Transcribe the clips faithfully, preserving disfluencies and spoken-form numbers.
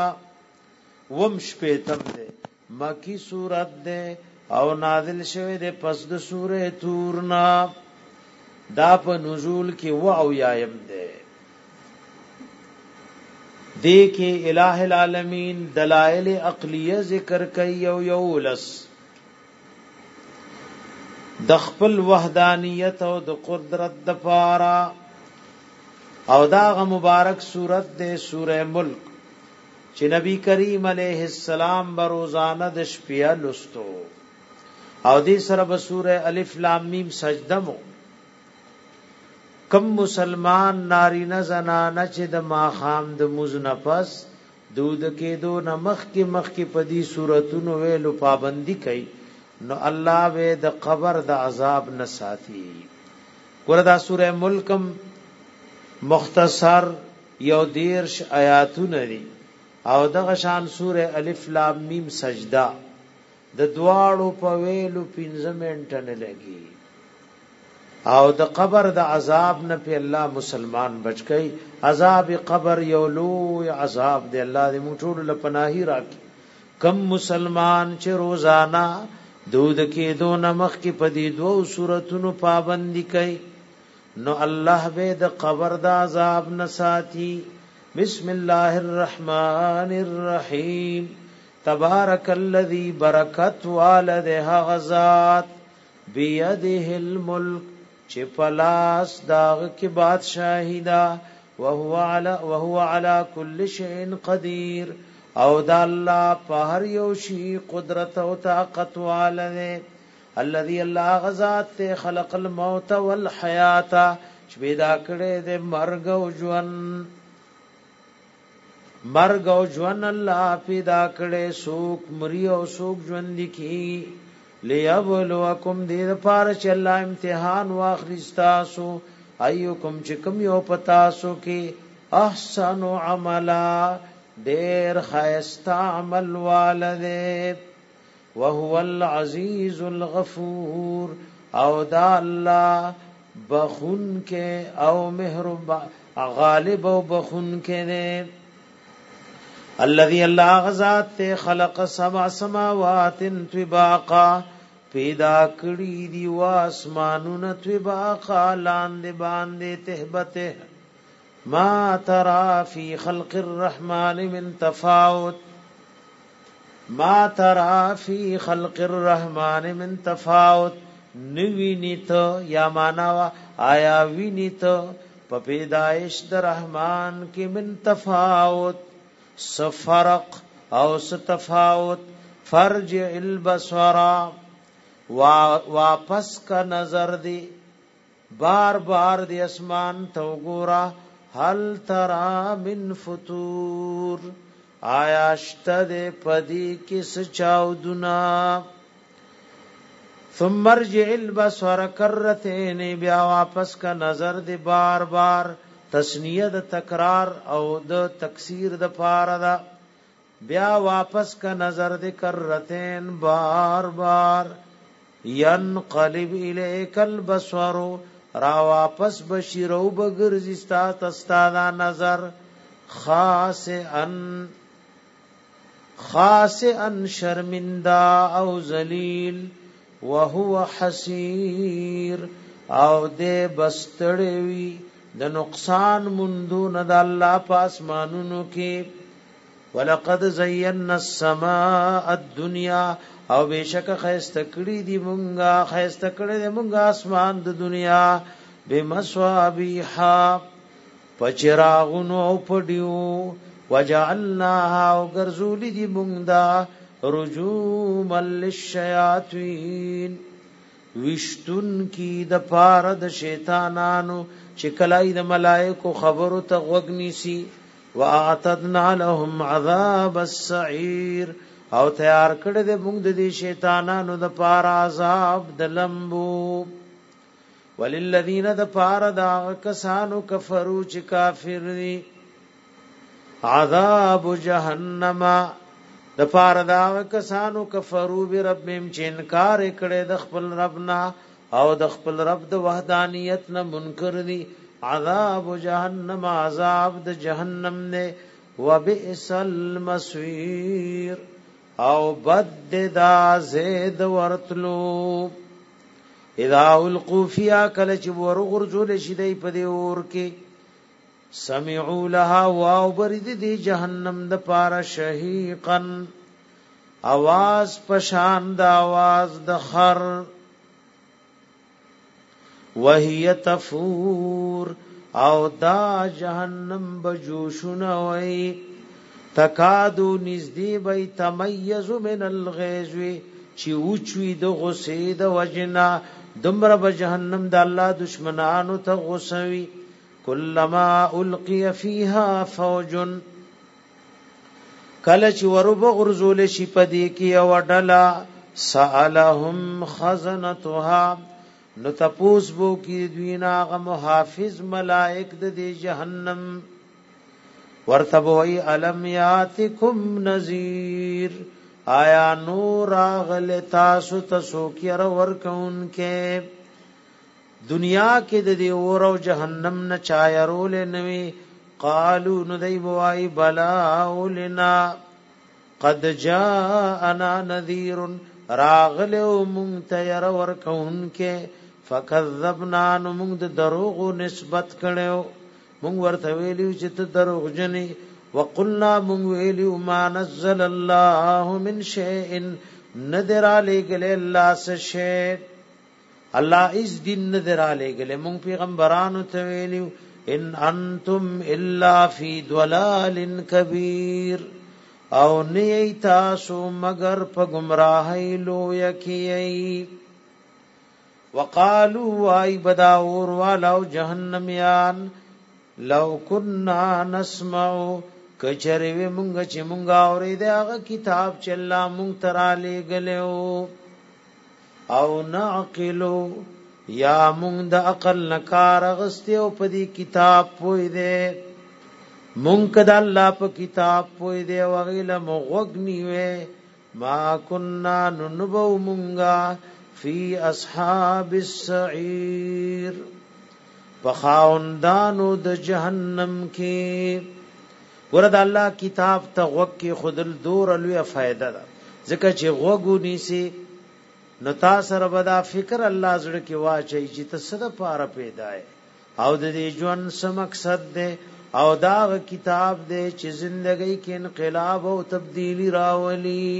ومش پیتم دے مکی سورت دے او نازل شوه دے پس د سوره تور نا دا په نزول کې و او یایم دے دے کې الہ العالمین دلائل عقلیه ذکر کوي او یولس د خپل وحدانیت او د قدرت د پاره او دا غ مبارک سورت دے سوره ملک چې نبی کریم علیه السلام بروزانه د شپیا لستو او دې سره به سوره الف لام میم سجده مو کم مسلمان نارینه زنانه چې د ماخام د مزنفس دود کې دو نمخ کې مخ کې پدی سورتونو ویلو پابندی کوي نو الله به د قبر د عذاب نه ساتي. ګوردا سوره ملکم مختصر یو دیرش آیاتونه دي او دغه شان سوره الف لام میم سجده د دواړو په ویلو پنځه منټه نه لګي او د قبر د عذاب نه په الله مسلمان بچ کی. عذاب قبر یو لوی عذاب دی، الله دې موږ ټول له پناهي راکړي. کم مسلمان چې روزانا دود کې دو نمخ کې پدې دوه سوراتونو پابندي کوي نو الله به د قبر د عذاب نه ساتي. بسم الله الرحمن الرحیم تبارک الذی برکت والده غزات بیده الملک چې پلاس داغ کی بادشاہی دا وهو علی وهو علی کل شیء قدیر او دا الله په هر یو شی قدرت او طاقت والده. الذی الله غزات خلق الموت والحیات چې پیدا کړي د مرګ او ژوند مرگ او ژوند الله پیدا کړي سوک مری او سوک ژوند کی لیبلوکم دې لپاره چې الله امتحان واخلي تاسو ايکم چې کوم یو پتا سو کې احسن عملا ډېر خیستا عمل والده وهو العزیز الغفور او دا الله بخون کې او مهربان غالب او بخون کې نه. الذي الله غزات خلق سبع سماوات طباقا پیدا کړی دی واسمانونه طباقا لاندې باندې تهبته ما ترى في خلق الرحمن من تفاوت ما ترى في خلق الرحمن من تفاوت نوینیت یا معنا آیا وینیت په پیدائش د رحمان کې من تفاوت سفرق او ستفاوت فرجع البصر واپس کا نظر دی بار بار دی اسمان تو گورا هل ترى من فطور آیا اشتد پدی کس چاودنا ثم ارجع البصر کرتين بیا واپس کا نظر دی بار بار تسنیه د تکرار او د تکسیر د پاره دا بیا واپس کا نظر د کرتين بار بار ينقلب اليك البصر را واپس بشیرو بغرزستا تستا دا نظر خاسئن خاسئن شرمندا او ذلیل وهو حسیر او دې بستړوي د نقصان مندون د الله پاسمانونو کې. ولقد زینا السماء الدنيا او بشک خیسته کړي دی مونږه خیسته کړي دی مونږه اسمان د دنیا بمصابيح پچراغونو او پډیو وجعلناها او ګرځولې دی مونږه رجوم للشیاطین وشتون کی د پاره د شیطانانو چې کلای د ملائکو خبرو ته غوګنی سي. واعتدنا لهم عذاب السعير او تیار کړه د موږ د شیطانانو د پاره عذاب د لمبو. وللذین د پاره دا کسانو کفرو چې کافر دي عذاب جهنم د پاره دا کسانو کفرو به ربهم چې انکار کړي د خپل ربنا او د خپل رب د وحدانیت نه منکر دي. عذاب جهنم عذاب د جهنم نه وبئس المصير او بد دا زید ورتلو اذا القوا فيها کله چې ورغرزول شي دی په دې اور کې سمعوا لها واو برید دی جهنم د پارا شهيقا आवाज پشان د आवाज د خر وهي تفور او دا جهنم بجوشن وای تکادو نزدی بی تمیز من الغیظ چی اوچوی د غصې د وجنا دمر به جهنم د الله دشمنانو ته غوسوي کلما القي فيها فوج کله چې ورب غرزول شي پدې کې او ډلا سالهم خزنتها نو تپوس بو کې دوینا غ محافظ ملائک د جهنم ورتبوئی علم یاتکم نذیر آیا نور اغل تاسو تسوکیر ورکون کې دنیا کې د دې اور او جهنم نه چایرول نوي قالو ندی بوای بلا ولنا قد جاءنا نذیر راغل منتیر ورکون کې فکذبنا نمغ دروغ نسبت کړو مونږ ورته ویلو چې ته دروغ جنې وقلنا مونږ ویلو ما نزل الله من شيء ندر علیګل الله سشي الله اس دین ندر علیګل مونږ پیغمبرانو ته ویلو ان انتم الا فی ضلال کبیر او نه تاسو مگر په گمراهی لو یکی وقالوا ای بداور والو جهنميان لو كنا نسمع کچروي مونږ چې مونږ اورې دغه کتاب چې الله مونږ تراله غلو او نعقلو یا مونږ د عقل نکار غستې او په دې کتاب پوي دې مونږ کده الله په کتاب پوي دې او غیله مغوګنی وې ما كنا ننبو مونږه فی اصحاب السعیر پخاوندانو د جهنم کې ورته الله کتاب ته وګ کې خودل دور لوی فائدہ ده ځکه چې وګو نیسی نو تاسو سره بدا فکر الله زړه کې واچي چې تاسو د پاره پیدا او د دې ژوند سم مقصد ده او دا کتاب ده چې ژوندۍ کې انقلاب او تبدیلی راولي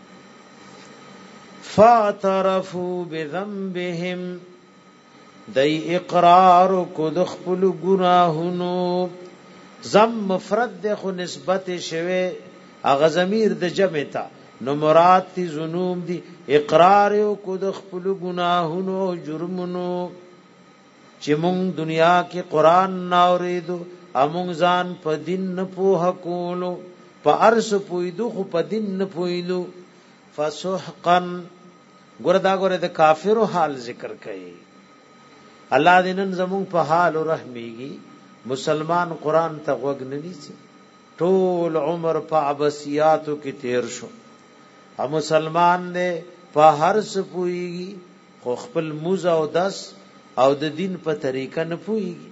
فاعترفوا بذنبهم دای اقرار کو د خپل گناهونو زم مفرد ده خو نسبت شوه اغه ضمیر د جمع تا نو مراد تی ذنوب دی اقرار کو د خپل گناهونو جرمونو چې مونږ دنیا کې قران ناوریدو امون ځان په دین نه پوه کولو په ارس پویدو خو په دین نه پویلو فسحقا ګوردا ګوره د کافرو حال ذکر کړي الله دې نن زمون په حال رحمیږي مسلمان قران ته وګ نه نیسي ټول عمر په عباسیاتو کې تیر شو ا مسلمان دې په هر څه پويږي خو خپل موزه او دس او د دین په طریقه نه پويږي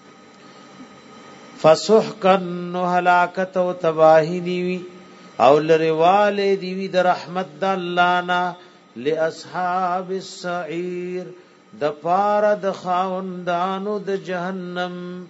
فسحقا هلاکت او تباہی دیوی او لرواله دیوی د رحمت د الله نا لاصحاب السعير د پار د خاوندانو د جهنم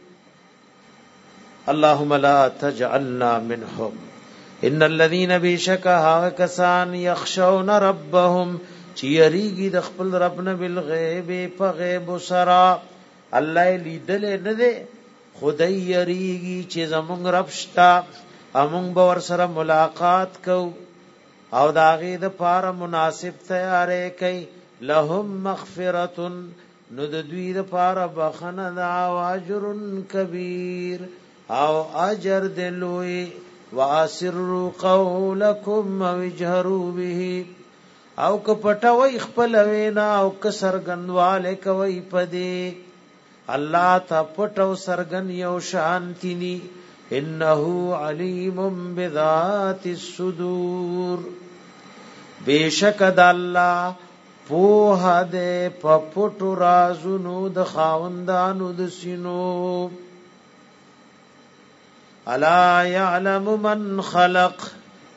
اللهم لا تجعلنا منهم ان الذين بشكها كسان يخشون ربهم چیریږي د خپل رب نه بالغیب په غیب سرا الله لیدل نه ده خدای یریږي چې زمونږ رب شتا امون به ور سره ملاقات کو او داغه د پاره مناسب تیارې کوي لهم مغفرۃ نو د دوی د پاره بخنه د اجر کبیر او اجر دلوي واسروا قولکم واجهروا به او کپټوي خپل وینا او کسرګنواله کوي پدې الله ته پټو سرګن یو شانتینی انه علیم بذات الصدور بیشک د الله په هده پپټو رازونو د خاوندانو د سینو الا يعلم من خلق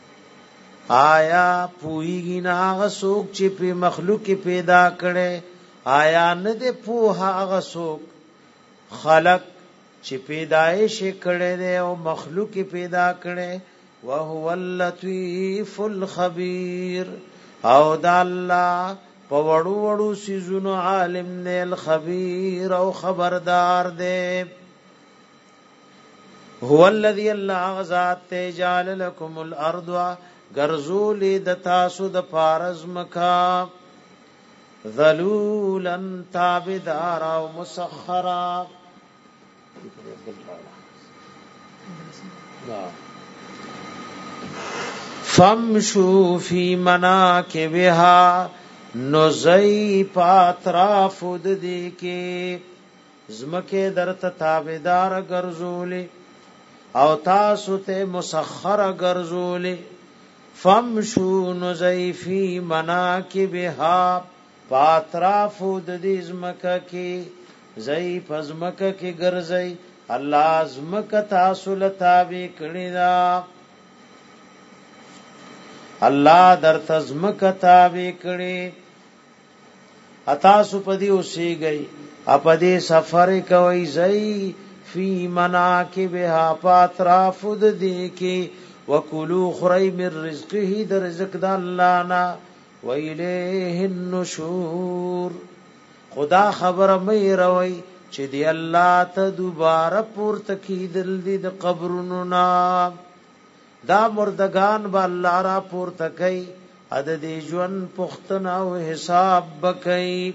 آیا پویږي نه هغه څوک چې په مخلوق پیدا کړي آیا نه دې پوها هغه څوک خلق چې پیدایش کړي دې او مخلوق پیدا کړي وهو اللطیف الخبیر او د الله په وړو وړو سيزونو عالم نه الخبیر او خبردار دی هو الذي الله ذات جعل لكم الارض غرزول د تاسو د پارز مکا ذلولا تابدار او مسخرا فمشو فی مناکبها نزئی پاتراف ددی کی زمکه درت تابدار غرزول او تاسو ته مسخر غرزول فمشو نزئی فی مناکبها پاتراف ددی زمکه کی زئی فزمکه کی غرزئی الله زمکه تاسو لتابع کړی دا الله در تزمک تابع کړي اتا سپدی اوسې گئی اپدی سفر کوي زئی فی مناکبها پاترافد دی کی وکلوا خری من رزقه در رزق د الله نا و الیه النشور خدا خبر مې روي چې دی الله ته دوباره پورته کیدل دي د قبرونو نا دا مردگان با اللہ را پورته کوي عدد ژوند پختنا او حساب بکئی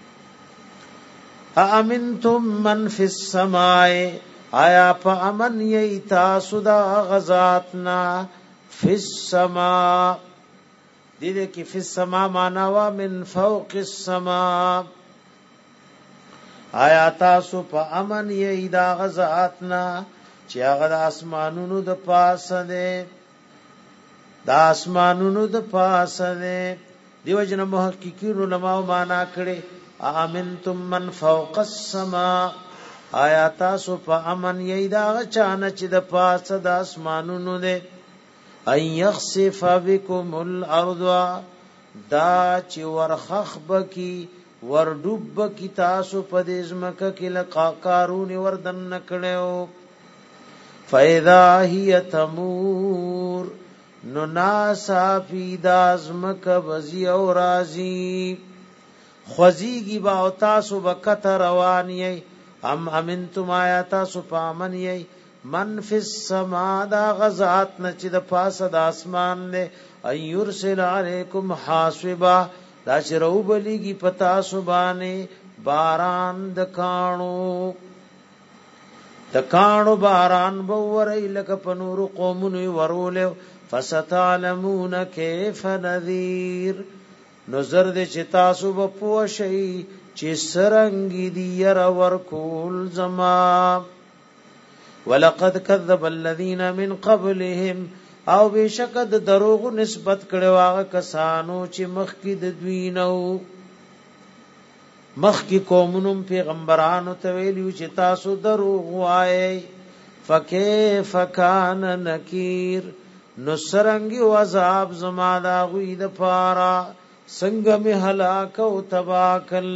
امنتم من فی السماء آیا په امن یی تاسو دا غزاتنا فی السماء دې کې فی السماء معنا وا من فوق السماء آیا تاسو په امن یی دا غزاتنا چې هغه د اسمانونو د پاسه ده د اسمانونو د پاسه ده دیو جن محققین علماء معنا کړي امنتم من فوق السماء آیا تاسو په امن یی دا چانه چې د پاسه د اسمانونو ده اي يخسف بكم الارض دا چې ورخخ بکی وردوب کی تاسو په دې ځمکه کې لقا کارون وردن نکړو فَإِذَا هِيَ تَمُورُ نو ناسا فی دازمک وزی او رازی خوزیگی با او تاسو بکت روانی ام امنتم آیا تاسو پامنی من فی السما دا غزات نچی دا پاس دا اسمان دے ایورسل علیکم حاسبا دا چرو بلیگی پتاسو بانے باران دکانو دکانو باران بووری لکا پنور قومنوی ورولو فستعلمون کیف نذیر نظر دے چی تاسو بپوشئی چی سرنگی دیر ورکول زما ولقد کذب الذین من قبلهم او بشکد دروغ نسبت کړو هغه کسانو چې مخکې د دوی نو مخکی قومونم پیغمبرانو ته ویلو چې تاسو دروغ وایي فکیف کان نکیر نو سرنګي عذاب زما دا غوی د پارا څنګه می هلاک او تباکل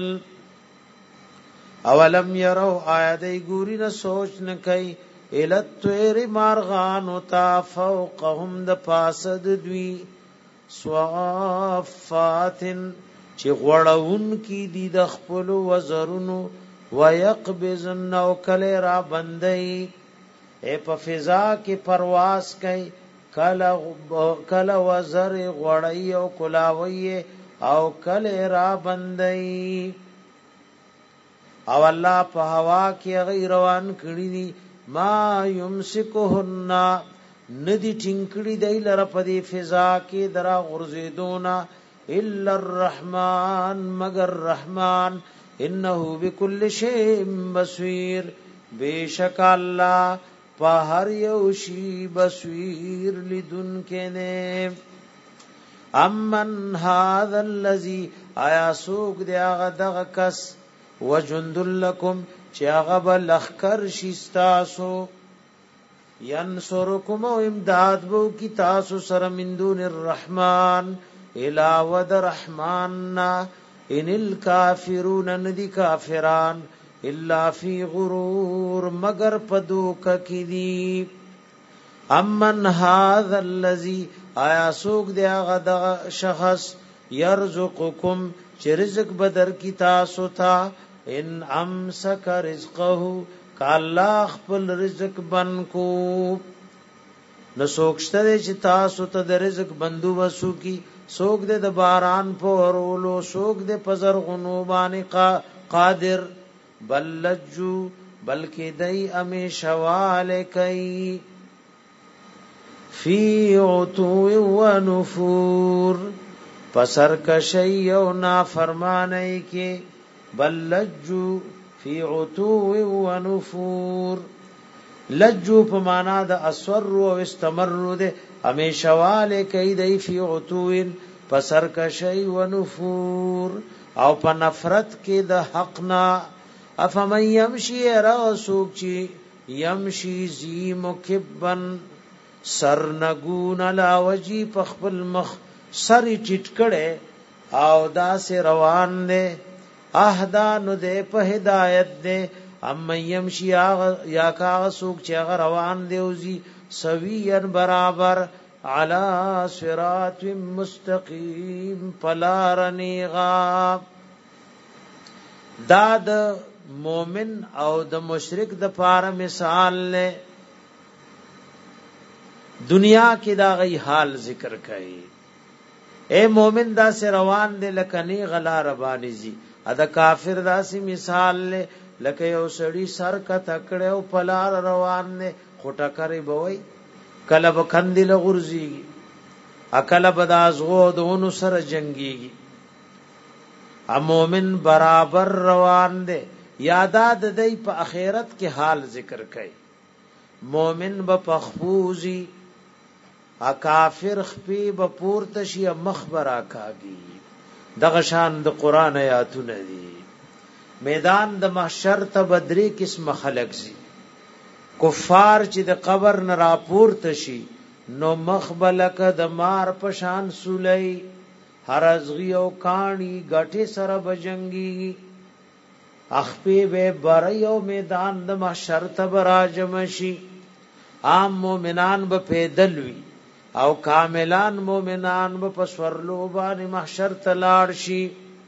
اولم يروا آیدای ګوري نه سوچ نه کوي التویر مارغان تا فوقهم د پاسد دوی صوافاتن چې غړون کی دی د خپل وزرونو ويقبضن او کله را بندي اے په فضا کې پرواز کوي کله کله وزر غړی او کلاوی او کله را بندي او الله په هوا کې غیر روان کړی دي ما یمسکهن ندی ټینګړي دی لره په دې فضا کې درا غرزیدونا الا الرحمن مگر رحمان انه بكل شيء بصير بیشک الله په هر یو شی بصیر لدن کې نه امن هذا الذي آیا سوق دی هغه دغه کس وجند لكم چې هغه بل اخکر شي تاسو ینصرکم او امداد بو کی تاسو سره من دون الرحمن علاوه د رحمان نا ان الکافرون ندی کافران الا فی غرور مگر پدوک کی دی امن هذا الذی آیا سوق دی هغه د شخص یرزقکم چې رزق بدر کی تاسو تا ان امسک رزقه کالله خپل رزق بن کو نو سوکشته چې تاسو ته د رزق بندو وسو کی سوک دې د باران په ورولو سوک دې پزر غنو باندې قادر بل لجو بلکې دای امه شواله کوي فی عتو و نفور پسر کشی او نافرمانی کی بل لجو فی عتو و نفور لجو په معنا د اسور او استمر ده همیشواله کوي دی فی عتو پسر کشی و نفور او په نفرت کې د حقنا افمن یمشی راسوک چی یمشی زی مکبن سرنگون علا وجی پخپل مخ سری ټټ کړي او داسې روان دي اهدانو دې په هدایت دې ام يمشي یا کا سوق چې هغه روان دی اوزي سويا برابر علا صراط مستقيم پلارنيغا داد مومن او د مشرک د پاره مثال له دنیا کې دا غي حال ذکر کړي اے مومن دا سے روان دے لکنی غلا ربانی زی ادا کافر دا سی مثال لے لکه یو سړی سر کا تکړه او پلار روان نے خټه کوي بوي کله بکندل غرزي اکل بدازغو دونو سر جنگي ا مومن برابر روان دے یاداد دای په اخرت کې حال ذکر کړي مومن به پخفوزی ا کافر خپي به پورته شي مخبره کاږي دغه شان د قران آیاتونه دي میدان د محشر ته بدري قسم خلق زی کفار چې د قبر نه راپورته شي نو مخبلک د مار پشان سولای هرزغي او کانی غټي سره بجنګي اخپي به بریو میدان د محشر ته براجم شي عام مومنان به پیدل وي او کاملان مومنان به پسورلو باندې محشر تلاړ شي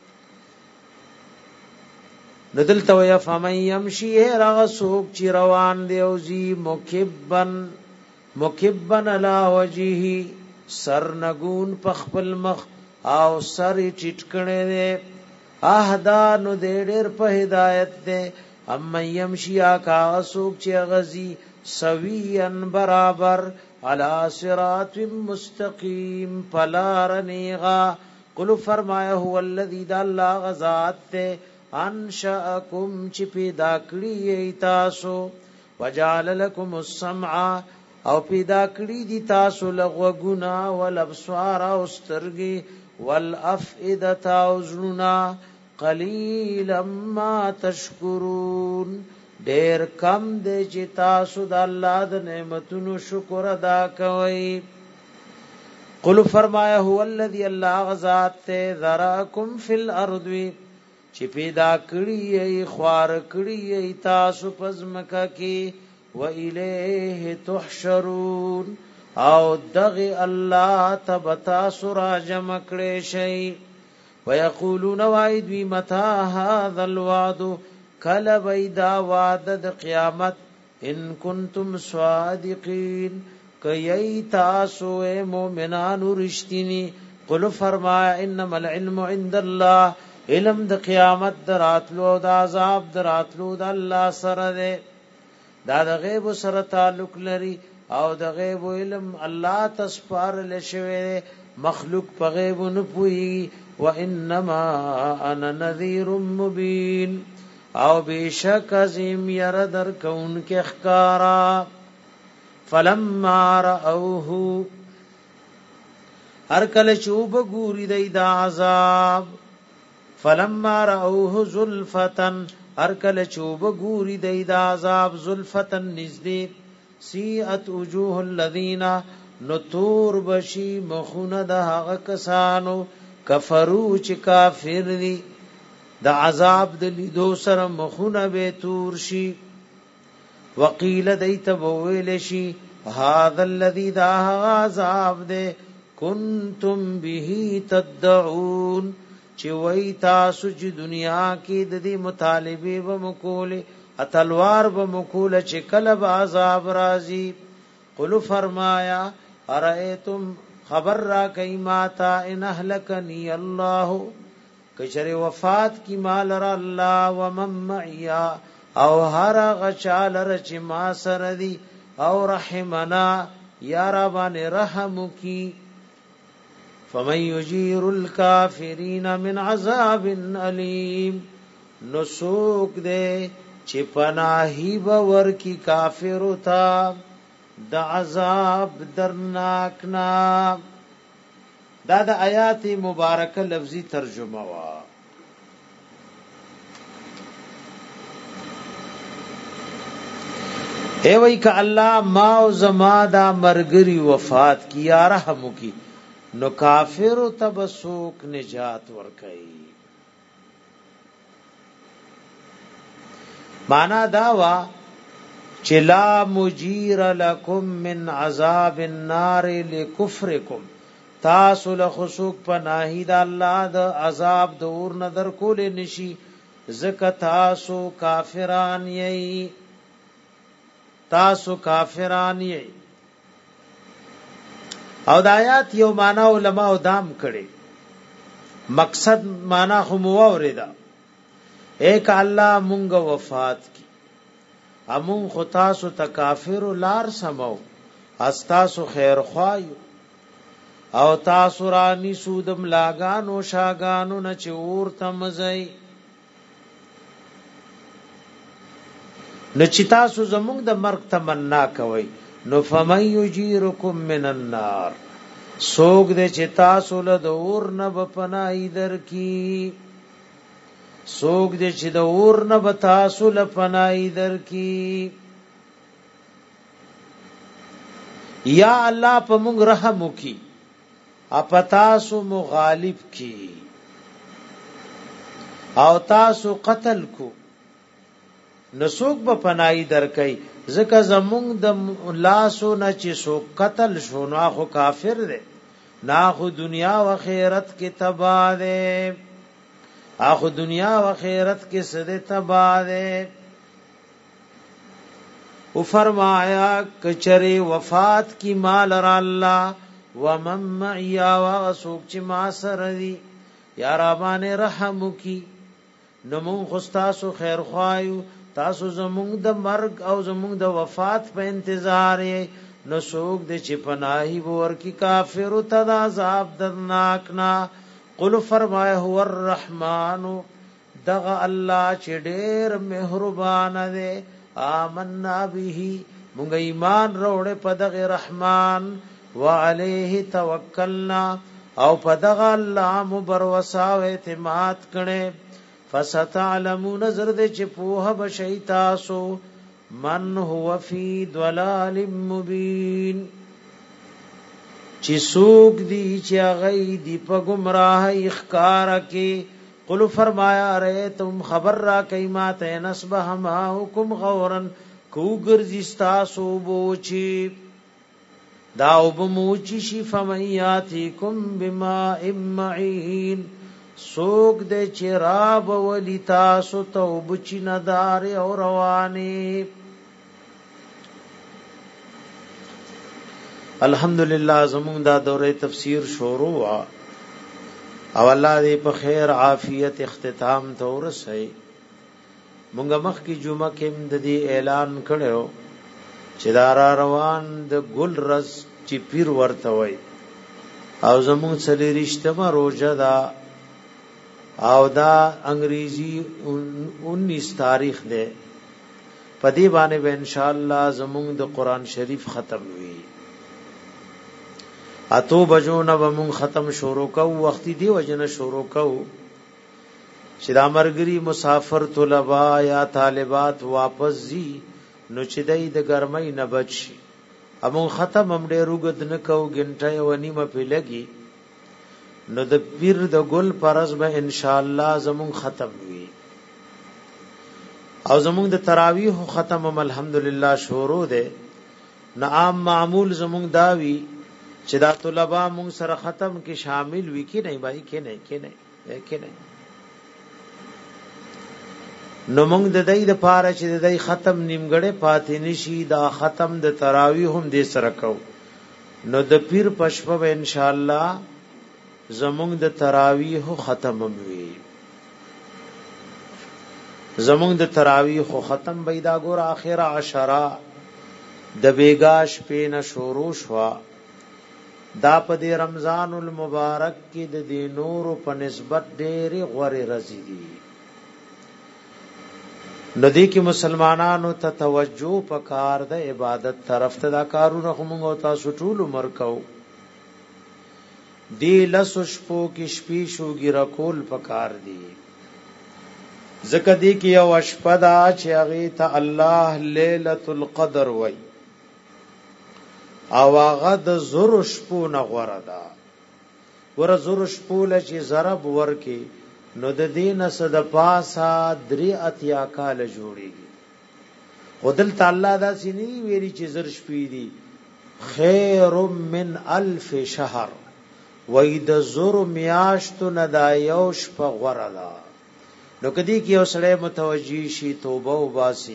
ندل تو یا فمن يمشي رغسوک چی روان دی او زی مکبن مکبن علا وجهه سرنگون پخپل مخ او سر ټټکړه دی اهدا نو دې ډېر په هدایت دی ام يمشي کا سوک چی غزي سويا برابر علا صراط مستقیم پلارنیغا قلو فرمایا هو الذی دا اللہ غزات تے انشاءکم چی پیدا کری ایتاسو وجعل لکم السمع او پیدا کری دی تاسو لغوگنا والابسوار استرگی والافئدتا ازلنا قلیلا ما تشکرون ډیر کم دی چې تاسو د الله د نعمتونو شکر ادا کوئ قل فرمایا هو الذی الله غزاد ته ذراکم فی الارض چې پیدا کړی ای خوار کړی ای تاسو پزمکه کې و الیه تحشرون او دغه الله تبتا سورا جمع کړي شي ويقولون وعد متى هذا الوعد کل بیدا وعد د قیامت ان کنتم صادقین کئی تاسو مومنان رشتینی قل فرمایا انما العلم عند الله علم د قیامت دراتلو د عذاب دراتلو د الله سره ده دا د غیب سره تعلق لري او د غیب علم الله تسپار لشوي مخلوق په غیب نه پوي وانما انا نذير مبين او بیشک عظیم یر در کون کے اخکارا فلما رأوه هر کل چوب گوری دی دا عذاب فلما رأوه زلفتن هر کل چوب گوری دی دا عذاب زلفتن نزدی سیئت وجوه الذین نتور بشی مخون د هغه کسانو کفرو چې کافر دي د عذاب د لیدو سره مخون به تور شي وقیل دیت بویل شي هذا الذی دا عذاب دے کنتم به تدعون چې وای تاسو چې دنیا کې د دې مطالبه و مکول اتلوار و مکول چې کله عذاب راځي قل فرمایا ارایتم خبر را کای ماتا ان اهلکنی الله کچره وفات کی مال را الله ومن معیا او هر غچال رچ ما سره دی او رحمنا یا ربان رحم کی فمن یجیر الکافرین من عذاب علیم نسوک دے چې پناهی باور کی کافر تا د عذاب درناکنا. دا د آیات مبارکه لفظی ترجمه وا. اے وای ک الله ما او زما دا مرګری وفات کی یا رحم کی نو کافر تبسوک نجات ورکئی. معنا دا وا چې لا مجیر لکم من عذاب النار لکفرکم تاسو له خسوک پناهی د الله د عذاب د اور نظر کول نشي زکه تاسو کافران یی تاسو کافران یی. او د آیات یو معنا علماء دام کړي مقصد معنا خو مو اوریدا ایک الله مونږ وفات کی امون خو تاسو تکافر لار سمو استاسو خیر خوایو او تاسو رانی سودم لاگانو شاگانو نه چور تمزای نو چې تاسو زمونږ د مرګ تمنا کوي نو فمن یجیرکم من النار سوګ دې چې تاسو له د اور نه بپنای در کی سوګ دې چې د اور نه به تاسو له پنای در کی یا الله په موږ رحم وکي اپ تاسو مغالب کی او تاسو قتل کو نسوک به پنای در کوي ځکه زمونږ د لاسو نه چې سو قتل شو نو خو کافر دی نا خو دنیا و آخرت کې تباہ دی اخو دنیا و آخرت کې سده تباہ دی. او فرمایا کچره وفات کی مال را الله ومن معیا واسوک چې ما سره دی یا ربان رحم کی نمون خستاسو خیر خوایو تاسو زمونږ د مرګ او زمونږ د وفات په انتظار یې نو سوک د چې پناهي ور کی کافر ته د عذاب درناکنا. قل فرمایا هو الرحمن دغه الله چې ډېر مهربان دی آمنا به مونږ ایمان وروړې په دغه رحمان وعليه توکلنا او په دغه الله مبروسا او اعتماد کړي. فستعلمون زرد چې پوها بشي تاسو من هو فی ضلال مبین چې سوق دی چې غي دی په گمراه اخکار کې. قل فرمایا رے تم خبر را کایما ته نسبه ما حکم غورن کو ګرځستا سو بوچی دا وبموچی شی فمیاتکم بما امعين سوق دے چراب ولی تاسو توبچی ندار او روانی. الحمدللہ زمون دا دوره تفسیر شروع وا او الله دې په خیر عافیت اختتام ته ورسي. مونږ مخ کی جمعه کې د دې اعلان کړو چې دا را روان د ګل رز چې پیر ورته وای او زمون سلی رښتما روزه دا او دا انګریزي انیس تاریخ ده پدی باندې به ان شاء الله زمون د قران شریف ختم وی اتو بجو نه ومون ختم شروع کو وخت دی وجنه شروع کو چې دا مرګري مسافر طلبا یا طالبات واپس زی نو چې دای د ګرمۍ نه بچ شي. امون ختم هم ډېر وګد نه کو غنټه و نیمه په لګي نو د پیر د ګل پرز به ان شاء الله زمون ختم وي او زمون د تراویح ختم هم الحمدلله شروع ده. نه عام معمول زمون داوی چې دا طلبه مون سره ختم کې شامل وي کې نه بای کې نه کې نه کې نه نو مونږ د دې د پاره چې د دې ختم نیمګړې پاتې نشي دا ختم د تراویح هم دې سره کو نو د پیر پښپ به ان شاء الله زمونږ د تراویح ختم وي زمونږ د تراویح ختم بيدا ګور اخره عشره د بیگاش پین شروع شوا دا په دې رمضان المبارک کې د دې نور په نسبت ډېری غوري رزي دي. ندی کې مسلمانانو ته توجه پکار د عبادت طرف ته دا کارونه کوم او تاسو ټول عمر کو دی لسو شپو کې شپې شوګي رکول پکار دي. زکه دی کې یو شپدا چې هغه ته الله ليله القدر وای او هغه د زور شپو نه غوړه ده ور زور شپو لچې ضرب ورکی نو د دین صد پاسا درې اتیا کال جوړیږي. خدل تعالی دا سینی ویری چې زر شپې دي خیر من الف شهر وای د زور میاشتو نه دا یو شپه غوړه ده. نو کدی کې یو سړی متوجی شي توبه وباسي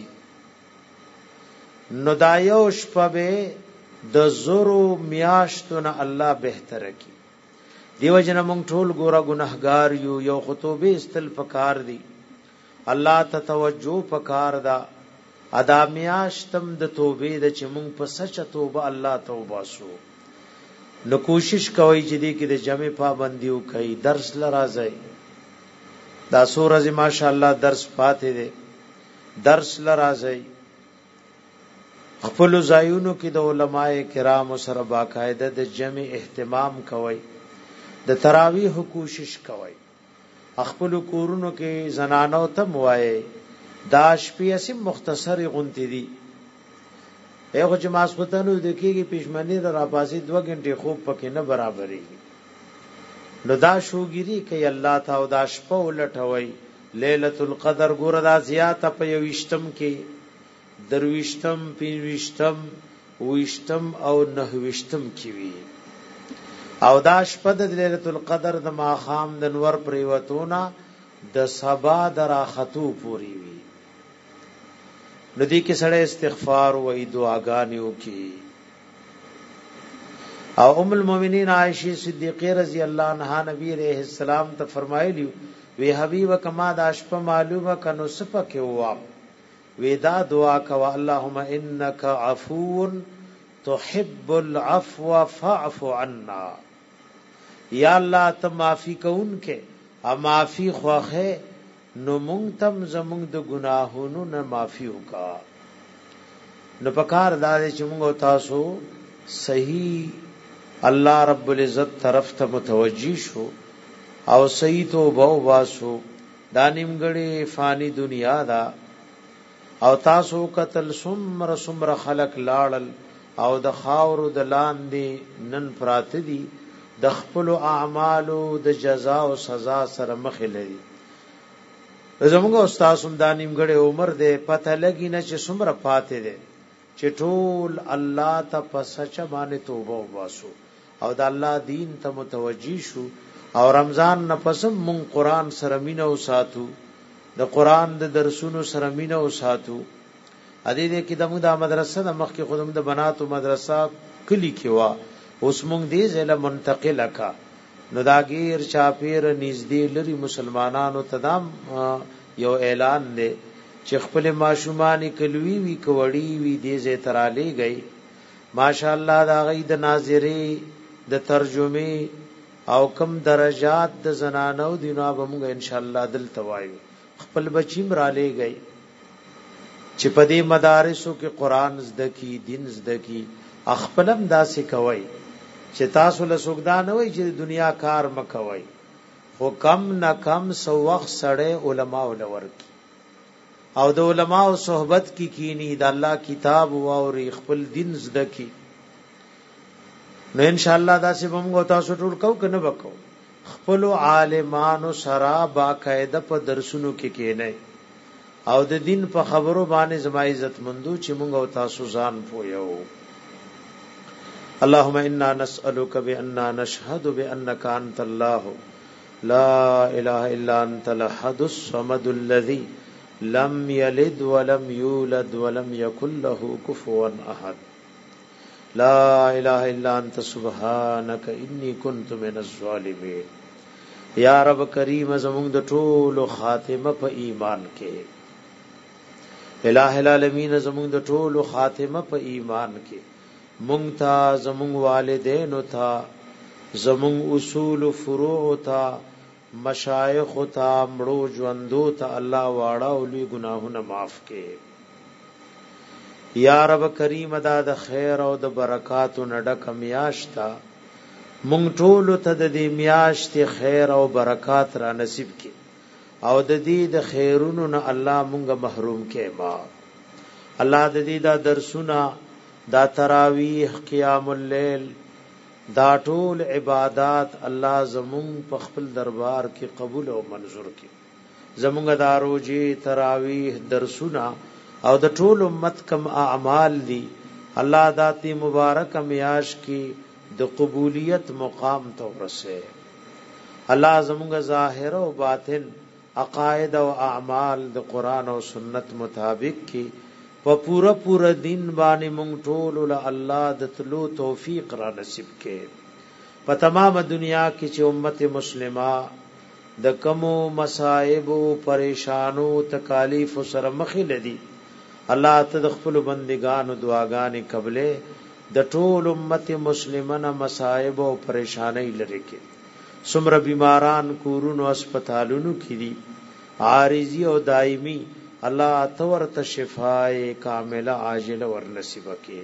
نو دا یو شپه به د زورو میاشتونه الله بهتر کی. دیو جن مونږ ټول ګورا ګناهګار یو یو خطوبه استل پکار دی الله ته توجه پکار دا ادا میاشتم د توبې د چې مونږ په سچ توبه الله توبه سو نو کوشش کوي چې دې کې د جمع پابندیو کوي درس لراځي دا سورې ماشاء الله درس پاتې دي درس لراځي خپل زایونو کې د علماء کرام سره باقاعده د جمع اهتمام کوي د تراویح کوشش کوي خپل کورونو کې زنانو ته موایي داش پیسې مختصر غونتی دي هغه چې ماسوتانو د کېږي پښمنی را پاسې دوه غنټې خوب پکې نه برابرې نو دا شوګيري کوي الله تعالی دا شپه ولټوي ليله القدر ګور دا زیاته په یو وشتم کې درويشتم پینويشتم ويشتم او نهويشتم کی وی او دا شپه د ليله القدر د ماخام د نور پریوتونا د سبا دراختو پوری وی ندی کې سړی استغفار وای دعاګانې وکي. او ام المؤمنین عائشہ صدیقہ رضی اللہ عنہا نبی علیہ السلام ته فرمایلی وی حبیب کما د شپه معلومه کنو سپکه وا ودا دعا کوا اللهم انك عفو تحب العفو فاعف عنا یا الله ته معافی کون کې ا معافی خوخه نو مونږ تم زمونږ د ګناهونو نه معافی وکا. نو پکار دار چې مونږ تاسو صحیح الله رب العزت طرف ته متوجی شو او صحیح توبه واسو دا نیمګړي فانی دنیا دا او تاسو قتل سمر سمر خلق لاړل او د خاور د لاندې نن پرات دي د خپل اعمالو د جزاء او سزا سره مخ لري. زموږ استاد هم د نیمګړي عمر دې پته لګی نه چې سمر پاتې دي چې ټول الله ته پسچ باندې توبه واسو او د الله دین ته متوجی شو او رمضان نه پسم مون قران سره مینه او ساتو د قران د درسونو سره مینه او ساتو. ا دې دې کې دمو د مدرسې د مخ کې خودم د بناتو مدرسه کلی کې وا اوس مونږ دې زله منتقل کا نو داګیر چاپیر نږدې لري مسلمانانو تدام یو اعلان دی چې خپل ماشومان کلوي وی کوړی وی دې زه ترالې گئی ماشاءالله دا غي د ناظری د ترجمه او کم درجات د زنانو دینه به موږ ان شاء الله دل توایو خپل بچیم را لې گئی چې په دې مدارسو کې قران زده کی دین زده کی خپلم داسې کوي چې تاسو له سوګدا نه وي چې دنیا کار مکوي خو کم نه کم سو وخت سړی علما ولور کی او د علماء او صحبت کی کینی د الله کتاب او خپل دین زده کی نو ان شاء الله دا سه موږ تاسو ټول کو کنه وکاو خپل عالمانو سره باقاعده په درسونو کې کینای او د دین په خبرو باندې زما عزت مندو چې موږ او تاسو ځان پویو اللهم انا نسالک باننا نشهد بانك انت الله لا اله الا انت الاحد الصمد الذي لم يلد ولم يولد ولم يكن له كفوا احد لا اله الا انت سبحانك اني كنت من الظالمين یا رب کریم زموږ د ټولو خاتمه په ایمان کې الہ العالمین زموږ د ټولو خاتمه په ایمان کې مونږ ته زموږ والدین او ته زموږ اصول او فروع ته مشایخ او ته مړو ژوندو ته الله واړه او لوی ګناهونه معاف کړي یا رب کریم ادا د خیر او د برکات نډک میاشتا مونږ ټول ته د دې میاشت خیر او برکات را نصیب کړي او د دې د خیرونو نه الله مونږه محروم کړي ما الله د دې دا درسونه دا تراویح قیام الليل دا ټول عبادت الله زمون په خپل دربار کې قبول او منظور کړي زمونږ دا روزي تراویح درسونه او د ټول امت کم اعمال دي الله ذاتی مبارک میاش کی د قبولیت مقام ته ورسه الله زموږ ظاهر او باطن عقاید او اعمال د قران او سنت مطابق کی په پورا پورا دین باندې مونږ ټول له الله د تلو توفیق را نصیب کړي په تمام دنیا کې چې امت مسلمه د کمو مصائب او پریشانو تکالیف سره مخ لدی الله ته د خپل بندگانو دعاګانې قبلې د ټول امت مسلمانه مصائب او پریشانای لري کې څومره بیماران کورونو هسپتالونو کې دي عارضی او دایمي الله تور ته شفای کامله عاجله ور نصیب کړي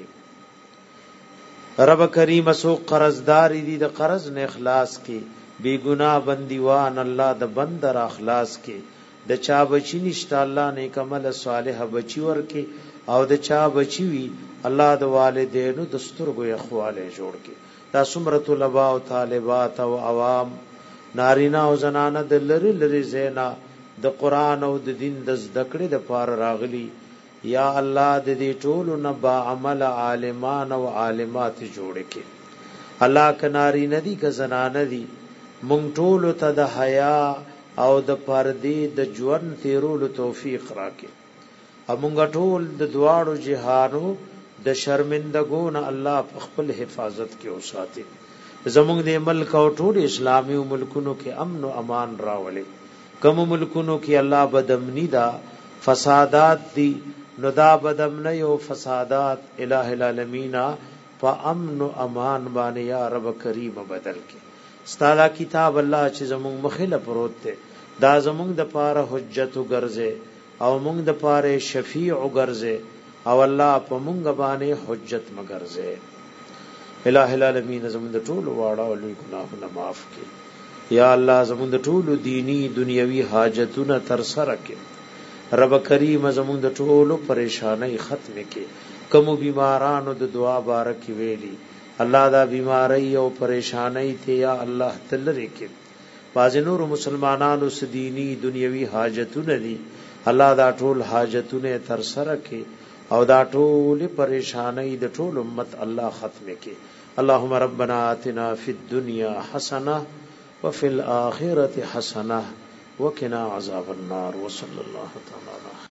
رب کریم سو قرضدار دي د قرض نه اخلاص کړي بی گناہ بندیوان الله د بندر اخلاص کړي د چا بچی نشته الله نیک عمل صالح بچی ورکي او د چا بچی وی الله د والدینو د سترګو اخواله جوړ کړي دا څومره طلباء او طالبات او عوام نارینا او زنانه د لری لری زینا د قران او د دین د ذکر د پار راغلی یا الله د دې ټولو نه با عمل عالمان او عالمات جوړ کړي الله کناری ندی ک زنانه دی مونږ ټول ته د حیا او د پردې د ژوند تیرولو توفیق راکړي امونږ ټول د دواړو جهانو د شرمندګون الله په خپل حفاظت کې اوساتي زمونږ د ملک او ټول اسلامي ملکونو کې امن او امان راولي کوم ملکونو کې الله بدامنی دا فسادات دي نو دا بدامنی او فسادات الہ العالمین په امن او امان باندې یا رب کریم بدل کې ستالا کتاب الله چې زموږ مخله پروت دی دا زموږ د پاره حجت وګرځي او موږ د پاره شفیع وګرځي او الله په موږ باندې حجت مګرځي الہ العالمین زموږ د ټول واړه او لوی ګناهونه معاف کړي یا الله زموږ د ټول دینی دنیوي حاجتونه تر سره کړي رب کریم زموږ د ټول پریشانای ختم کړي کوم بیمارانو د دعا بارک ویلي الله دا بیماری او پریشانی ته یا الله تلری کې باز نور مسلمانانو سدینی دنیوي حاجتونه دي الله دا ټول حاجتونه تر سره کې او دا ټول پریشانی د ټول امت الله ختم کې اللهم ربنا آتنا فی الدنيا حسنه وفي الاخره حسنه وقنا عذاب النار وصلى الله تعالی